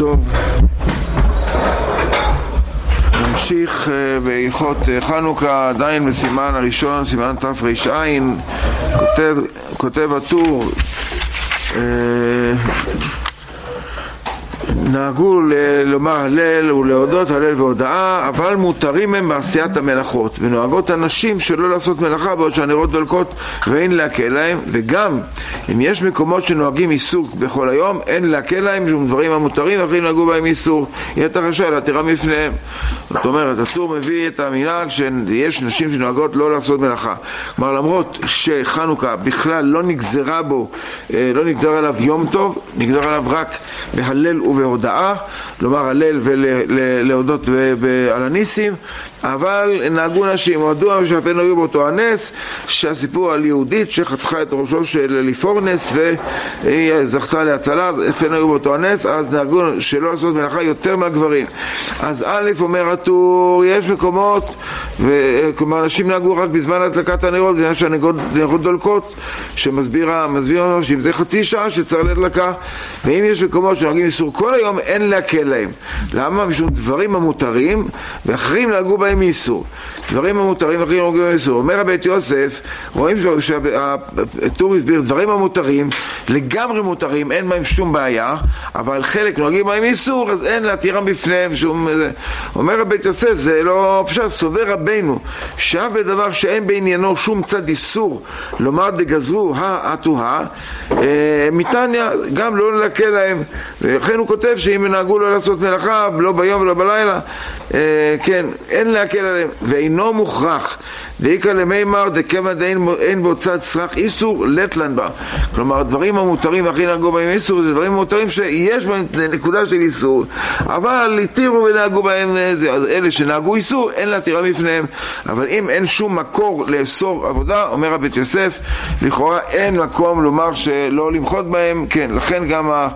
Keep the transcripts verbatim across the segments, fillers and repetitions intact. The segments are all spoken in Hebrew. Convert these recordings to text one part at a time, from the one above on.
טוב, נמשיך בהלכות חנוכה, עדיין בסימן הראשון, סימן תר"ע. כותב, כותב הטור, נהגו לומר הלל ולהודות הלל והודאה, אבל מותרים הם בעשיית המלאכות, ונוהגות הנשים שלא לעשות מלאכה בעוד שהנרות דולקות ואין להקל להם. וגם אם יש מקומות שנוהגים איסור בכל היום, אין להקל להם שום דברים המותרים ואחרים נהגו בהם איסור, יהיה אתה רשאי להתירם בפניהם. זאת אומרת, הטור מביא את המנהג שיש נשים שנוהגות לא לעשות מלאכה. כלומר, למרות שחנוכה בכלל לא נגזרה בו, לא נגזר עליו יום טוב, נגזר עליו רק בהלל ובהודאה, לומר הלל ולהודות על הניסים, אבל נהגו נשים, הודו שאפילו היו באותו הנס, שהסיפור על יהודית שחתכה את ראשו של ליפורנס והיא זכתה להצלה, אפילו היו באותו הנס, אז נהגו שלא לעשות מלאכה יותר מהגברים. אז א' אומר הטור, יש מקומות, כלומר נשים נהגו רק בזמן הדלקת הנרות, זה שהנרות דולקות, שמסבירה, מסבירה שאם זה חצי שעה שצריך להדלקה, ואם יש מקומות שנהגים איסור כל היום, אין להקל להם. למה? משום דברים המותרים ואחרים נהגו בהם איסור. דברים המותרים ואחרים נהגו בהם איסור. אומר הבית יוסף, רואים שהטור הסביר דברים המותרים לגמרי מותרים, אין בהם שום בעיה, אבל חלק נוהגים בהם איסור, אז אין להתירם בפניהם שום. אומר הבית יוסף, זה לא פשוט, סובר רבנו שאף בדבר שאין בעניינו שום צד איסור, לומר דגזרו התוהה, מתניא גם לא להקל להם. ולכן הוא כותב שאם נהגו לא לעשות מלאכה לא ביום ולא בלילה, כן, אין להקל עליהם. ואינו מוכרח דאיקה למימר דכמה דאין בו צד צרך איסור לטלן בה. כלומר, דברים המותרים והכי נהגו בהם איסור, זה דברים מותרים שיש בהם נקודה של איסור, אבל התירו ונהגו בהם זה. אז אלה שנהגו איסור, אין להתירם בפניהם. אבל אם אין שום מקור לאסור עבודה, אומר הבית יוסף, לכאורה אין מקום לומר שלא למחות בהם. כן, לכן גם ה...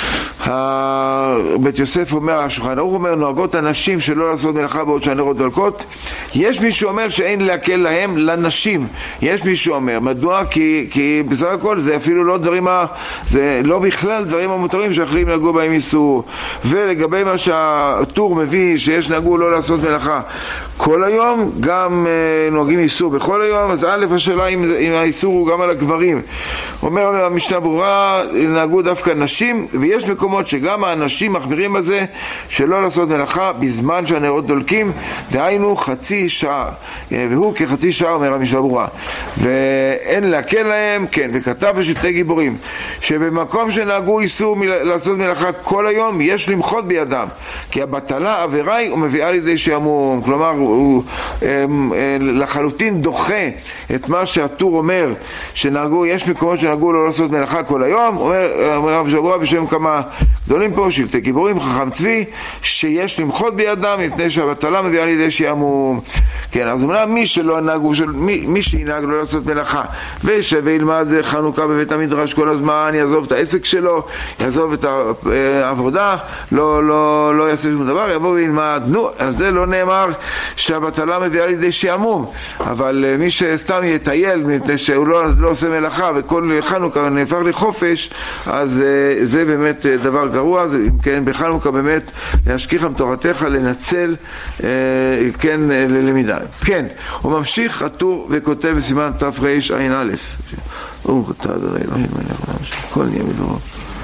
בית יוסף אומר, השולחן ערוך אומר, נוהגות הנשים שלא לעשות מלאכה בעוד שהנרות דולקות. יש מישהו אומר שאין להקל להם, לנשים. יש מישהו אומר, מדוע? כי, כי בסך הכל זה אפילו לא דברים, זה לא בכלל דברים המותרים שאחרים נהגו בהם איסור. ולגבי מה שהטור מביא, שיש נהגו לא לעשות מלאכה כל היום, גם אה, נוהגים איסור בכל היום. אז א' השאלה אם, אם האיסור הוא גם על הגברים. אומר המשנה ברורה, נהגו דווקא נשים, ויש מקומות שגם האנשים מחמירים בזה שלא לעשות מלאכה בזמן שהנרות דולקים, דהיינו חצי שעה, והוא כחצי שעה, אומר המשנה ברורה, ואין להקל להם. כן, וכתב בשלטי גיבורים שבמקום שנהגו איסור מ- לעשות מלאכה כל היום, יש למחות בידם, כי הבטלה עבירה היא ומביאה לידי שעמום. כלומר, הוא הם, הם, לחלוטין דוחה את מה שהטור אומר שנהגו, יש מקומות שנהגו לא לעשות מלאכה כל היום. אומר המשנה ברורה בשם כמה גדולים פה, שלטי גיבורים, חכם צבי, שיש למחות בידם מפני שהבטלה מביאה לידי שעמום. כן, אז אומנם מי שלא נהגו, של, מי, מי שינהג לא לעשות מלאכה וישב וילמד חנוכה בבית המדרש כל הזמן, יעזוב את העסק שלו, יעזוב את העבודה, לא, לא, לא יעשה שום דבר, יבוא וילמד. נו, על זה לא נאמר שהבטלה מביאה לידי שעמום. אבל מי שסתם יטייל מפני שהוא לא, לא עושה מלאכה וכל חנוכה נהפך לחופש, אז זה באמת דבר גרוע. אז אם כן, בחנוכה באמת להשכיחם תורתך, לנצל אה, כן ללמידה. כן, הוא ממשיך הטור וכותב בסימן תר"ע. הוא כותב אדוני אלוהים מלך העולם כל נהיה מדברו.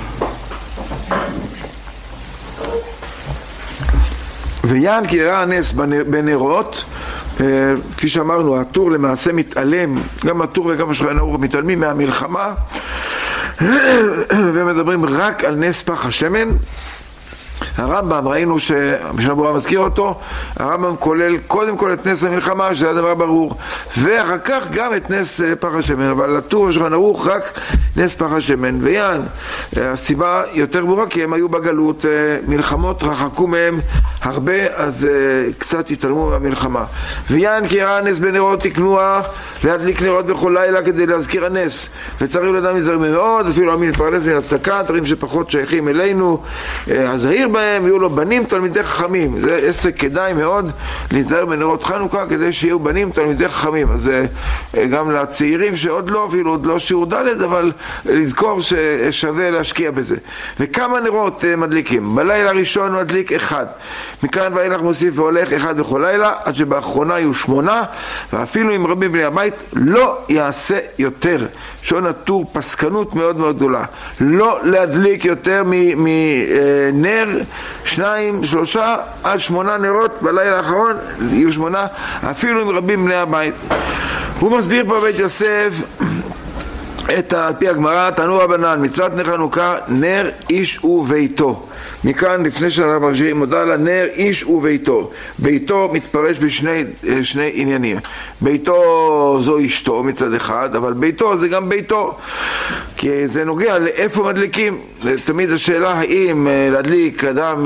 ויען כי ראה הנס בנרות, כפי שאמרנו, הטור למעשה מתעלם, גם הטור וגם השולחן ערוך מתעלמים מהמלחמה ומדברים רק על נס פח השמן. הרמב"ם, ראינו שהמשנה ברורה מזכיר אותו, הרמב"ם כולל קודם כל את נס המלחמה, שזה הדבר ברור, ואחר כך גם את נס פח השמן, אבל הטור והשולחן ערוך רק נס פח השמן. ויען, הסיבה יותר ברורה כי הם היו בגלות, מלחמות רחקו מהם הרבה, אז uh, קצת התעלמו מהמלחמה. ויין כי ראה נס בנרות תקנוה, להדליק נרות בכל לילה כדי להזכיר הנס. וצריך לדעת מזהרים מאוד, אפילו עמי להתפרנס מן הצדקה, דברים שפחות שייכים אלינו, uh, הזהיר בהם, יהיו לו בנים תלמידי חכמים. זה עסק כדאי מאוד להיזהר בנרות חנוכה, כדי שיהיו בנים תלמידי חכמים. אז uh, גם לצעירים שעוד לא, אפילו עוד לא שיעור ד', אבל לזכור ששווה להשקיע בזה. וכמה נרות uh, מדליקים? בלילה הראשון מדליק אחד. מכאן ואילך מוסיף והולך אחד בכל לילה, עד שבאחרונה יהיו שמונה, ואפילו אם רבים בני הבית לא יעשה יותר. שעון הטור פסקנות מאוד מאוד גדולה. לא להדליק יותר מנר, שניים, שלושה, עד שמונה נרות בלילה האחרון, יהיו שמונה, אפילו אם רבים בני הבית. הוא מסביר פה בית יוסף, את על פי הגמרא, תנו רבנן, מצוות נר חנוכה, נר איש וביתו. מכאן לפני שאנחנו ממשיכים מודע לה, נר איש וביתו. ביתו מתפרש בשני שני עניינים. ביתו זו אשתו מצד אחד, אבל ביתו זה גם ביתו, כי זה נוגע לאיפה מדליקים. תמיד השאלה האם להדליק אדם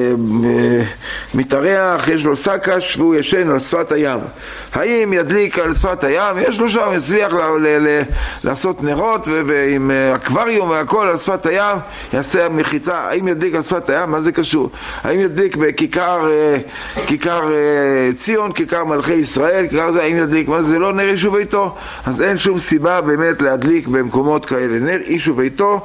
מתארח, יש לו סקש והוא ישן על שפת הים, האם ידליק על שפת הים, יש לו שם, יצליח לעשות נרות ועם אקווריום והכל על שפת הים, יעשה מחיצה, האם ידליק על שפת הים? מה זה קשור? האם ידליק בכיכר כיכר ציון, כיכר מלכי ישראל, כיכר זה, האם ידליק? מה זה? לא נר איש וביתו. אז אין שום סיבה באמת להדליק במקומות כאלה. נר איש וביתו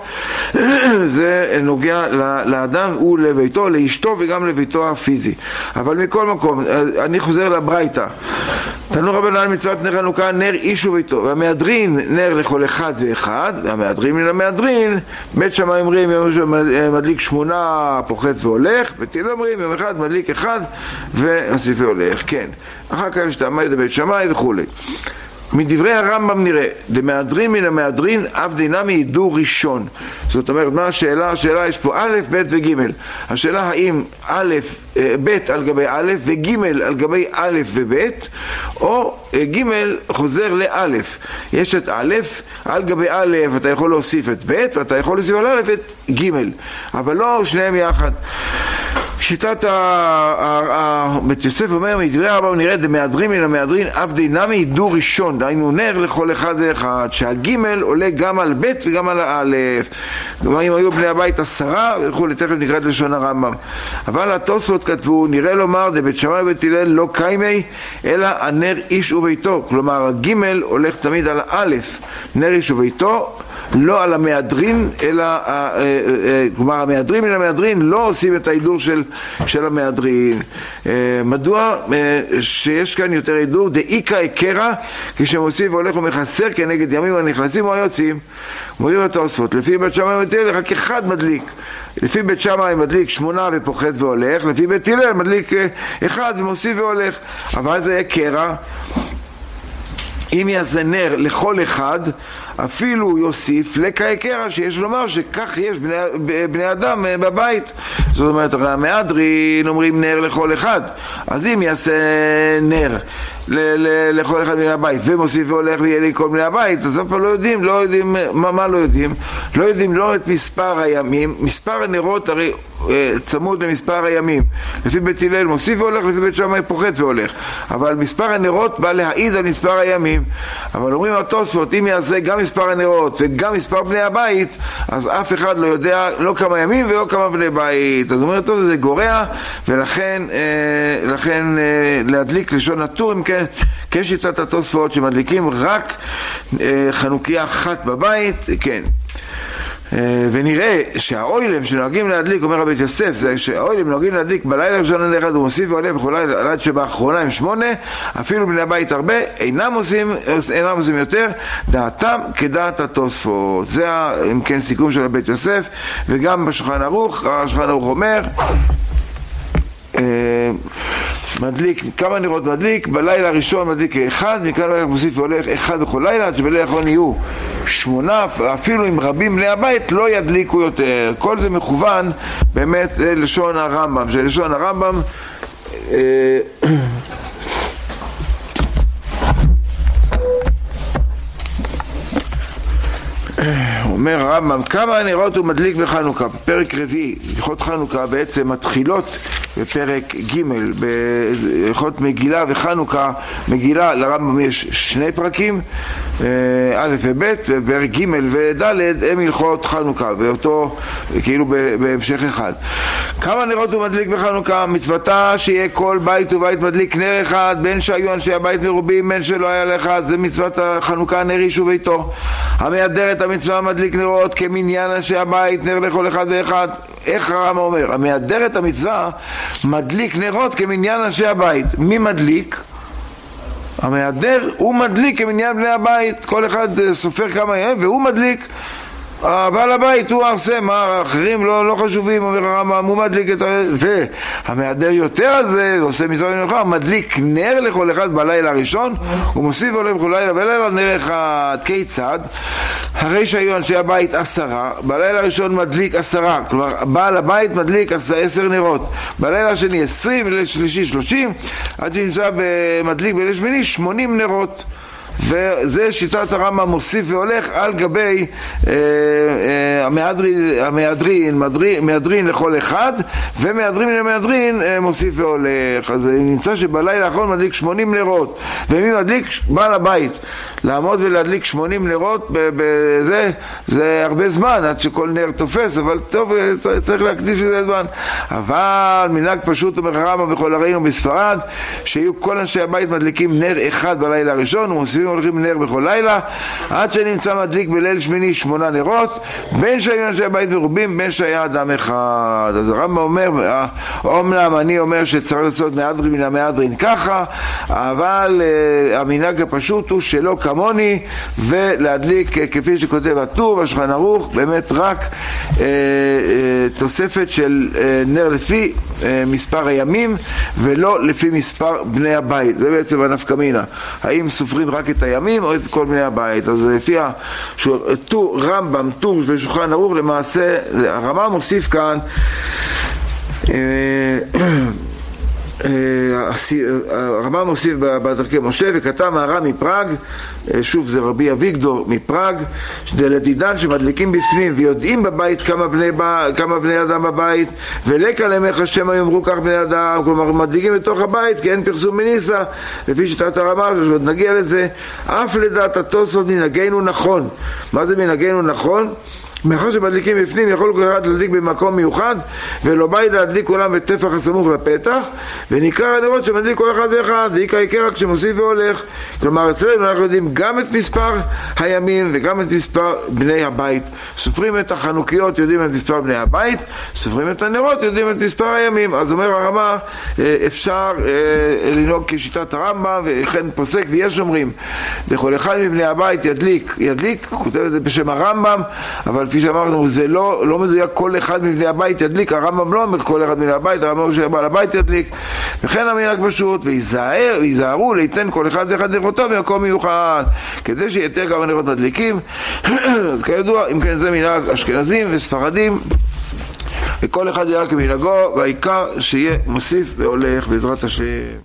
זה נוגע לאדם ולביתו, לאשתו וגם לביתו הפיזי. אבל מכל מקום, אני חוזר לברייתא. תנו רבנן מצוות נר חנוכה, נר איש וביתו, והמהדרין נר לכל אחד ואחד, והמהדרין מן המהדרין, בית שמאי אומרים יום ראשון מדליק שמונה פוחת והולך, בית הלל אומרים יום אחד מדליק אחד ומוסיף והולך. כן, אחר כך יש תעמי בית שמאי וכו'. מדברי הרמב"ם נראה, דמהדרין מן המהדרין אף דינמי הידור ראשון. זאת אומרת, מה השאלה? השאלה יש פה א', ב' וג'. השאלה האם א', ב' על גבי א' וג' על גבי א' וב', או ג' חוזר לא'. יש את א', על גבי א' אתה יכול להוסיף את ב' ואתה יכול להוסיף על א' את ג', אבל לא שניהם יחד. שיטת בית יוסף אומר, מדברי הרמב"ם נראה דמהדרין מן המהדרין אף דינמי הידור ראשון, דהיינו נר לכל אחד ואחד, שהגימל עולה גם על ב' וגם על א'. כלומר אם היו בני הבית עשרה וכו', תכף נקרא את לשון הרמב"ם. אבל התוספות כתבו, נראה לומר דבית שמאי ובית הלל לא קיימי אלא הנר איש וביתו, כלומר הגימל הולך תמיד על א', נר איש וביתו, לא על המהדרין, אלא, כלומר המהדרין מן המהדרין לא עושים את ההידור של, של המהדרין. מדוע? שיש כאן יותר הידור, דאיקה הקרה, כשמוסיף והולך ומחסר כנגד ימים הנכנסים או היוצאים. מורים התוספות, לפי בית שמאי ובית הלל רק אחד מדליק. לפי בית שמאי מדליק שמונה ופוחת והולך, לפי בית הלל מדליק אחד ומוסיף והולך. אבל זה הקרה. אם יעשה נר לכל אחד, אפילו יוסיף לקעקרה, שיש לומר שכך יש בני, בני אדם בבית. זאת אומרת, המהדרין אומרים נר לכל אחד, אז אם יעשה נר ל- ל- לכל אחד בני הבית ומוסיף והולך ויהיה לי כל בני הבית, אז אף פעם לא יודעים, לא יודעים, מה, מה לא יודעים? לא יודעים לא את מספר הימים, מספר הנרות הרי צמוד למספר הימים. לפי בית הלל מוסיף והולך, לפי בית שמאי פוחת והולך, אבל מספר הנרות בא להעיד על מספר הימים. אבל אומרים התוספות, אם יעשה גם מספר הנרות וגם מספר בני הבית, אז אף אחד לא יודע לא כמה ימים ולא כמה בני בית. אז אומרת אותו, זה גורע, ולכן אה, לכן אה, להדליק לשון הטור, אם כן, כשיטת התוספות שמדליקים רק אה, חנוכיה אחת בבית, כן. ונראה שהאוילם שנוהגים להדליק, אומר רבי יוסף, זה שהאוילם נוהגים להדליק בלילה ראשון הנר אחד, הוא מוסיף ועולה בכל לילה עד שבאחרונה הם שמונה, אפילו בני הבית הרבה אינם עושים, אינם עושים יותר, דעתם כדעת התוספות. זה אם כן סיכום של רבי יוסף. וגם בשולחן ערוך, השולחן ערוך אומר מדליק, כמה נרות מדליק? בלילה הראשון מדליק אחד, מכאן ואילך מוסיף והולך אחד בכל לילה, עד שבלילה האחרון יהיו שמונה, אפילו אם רבים בני הבית לא ידליקו יותר. כל זה מכוון באמת ללשון הרמב"ם, שלשון הרמב"ם אומר הרמב"ם, כמה נרות הוא מדליק בחנוכה? פרק רביעי, הלכות חנוכה בעצם מתחילות בפרק ג' בהלכות מגילה וחנוכה. מגילה לרמב"ם יש שני פרקים, א' וב', ובפרק ג' וד' הם הלכות חנוכה, באותו, כאילו בהמשך אחד. כמה נרות הוא מדליק בחנוכה? מצוותה שיהיה כל בית ובית מדליק נר אחד, בין שהיו אנשי הבית מרובים, בין שלא היה לאחד. זה מצוות החנוכה, נר איש וביתו. המהדר את המצווה מדליק נרות כמניין אנשי הבית, נר לכל אחד ואחד. איך הרמב"ם אומר? המהדר את המצווה מדליק נרות כמניין אנשי הבית. מי מדליק? המהדר הוא מדליק כמניין בני הבית, כל אחד סופר כמה יהיה והוא מדליק. הבעל הבית הוא הרסם, האחרים לא, לא חשובים, אומר הרמב"ם, הוא מדליק את ה... והמהדר יותר על זה, ועושה מצווה מנוחה, מדליק נר לכל אחד בלילה הראשון, הוא מוסיף עולה בכל לילה ולילה נר אחד. כיצד? הרי שהיו אנשי הבית עשרה, בלילה הראשון מדליק עשרה, כלומר בעל הבית מדליק עשר נרות, בלילה השני עשרים, בלילה שלישי שלושים, עד שנמצא במדליק בלילה שמיני שמונים נרות. וזה שיטת הרמב"ם מוסיף והולך על גבי אה, אה, המהדרין, המהדרין, מהדרין, מהדרין לכל אחד, ומהדרין למהדרין אה, מוסיף והולך. אז נמצא שבלילה האחרון מדליק שמונים נרות, ומי מדליק? בעל הבית. לעמוד ולהדליק שמונים נרות בזה, זה הרבה זמן עד שכל נר תופס, אבל טוב, צריך להקדיש לזה זמן. אבל מנהג פשוט אומר הרמב"ם בכל ערינו בספרד, שיהיו כל אנשי הבית מדליקים נר אחד בלילה הראשון, ומוסיפים הולכים נר בכל לילה, עד שנמצא מדליק בליל שמיני שמונה נרות, בין שהיו אנשי הבית מרובים, בין שהיה אדם אחד. אז הרמב"ם אומר, אומנם אני אומר שצריך לעשות מהדרין מן המהדרין ככה, אבל uh, המנהג הפשוט הוא שלא כמוני, ולהדליק כפי שכותב הטור והשולחן ערוך, באמת רק uh, uh, תוספת של uh, נר לפי uh, מספר הימים, ולא לפי מספר בני הבית. זה בעצם הנפקא מינה. האם סופרים רק את הימים או את כל בני הבית? אז לפי הטור, רמב"ם, טור ושולחן ערוך, למעשה הרמב"ם מוסיף כאן הרמב"ם מוסיף בדרכי משה, וכתב מהר"ם מפראג, שוב זה רבי אביגדור מפראג, לדידן שמדליקים בפנים ויודעים בבית כמה בני, כמה בני אדם בבית, ולקה להם איך השם יאמרו כך בני אדם, כלומר מדליקים בתוך הבית כי אין פרסום מניסה, לפי שיטת הרמב"ם, שעוד נגיע לזה. אף לדעת התוספות מנהגנו נכון. מה זה מנהגנו נכון? מאחר שמדליקים בפנים יכול כל אחד להדליק במקום מיוחד, ולא בית להדליק עולם בטפח הסמוך לפתח, ונקרא הנרות שמדליק כל אחד ואחד, זה עיקר עיקר רק שמוסיף והולך. כלומר אצלנו אנחנו יודעים גם את מספר הימים וגם את מספר בני הבית. סופרים את החנוכיות, יודעים את מספר בני הבית, סופרים את הנרות, יודעים את מספר הימים. אז אומר הרמב"ם, אפשר לנהוג כשיטת הרמב"ם, וכן פוסק ויש אומרים לכל אחד מבני הבית ידליק, ידליק, כותב את זה בשם הרמב"ם, אבל כפי שאמרנו, זה לא, לא מדויק כל אחד מבני הבית ידליק. הרמב"ם לא אומר כל אחד מבני הבית, הרמב"ם אומר שבעל הבית ידליק. וכן המנהג פשוט, ויזהר, ויזהרו ליתן כל אחד זה אחד נרותיו במקום מיוחד, כדי שיתר כמה נרות מדליקים. אז כידוע, אם כן זה מנהג אשכנזים וספרדים, וכל אחד יראה כמנהגו, והעיקר שיהיה מוסיף והולך בעזרת השם.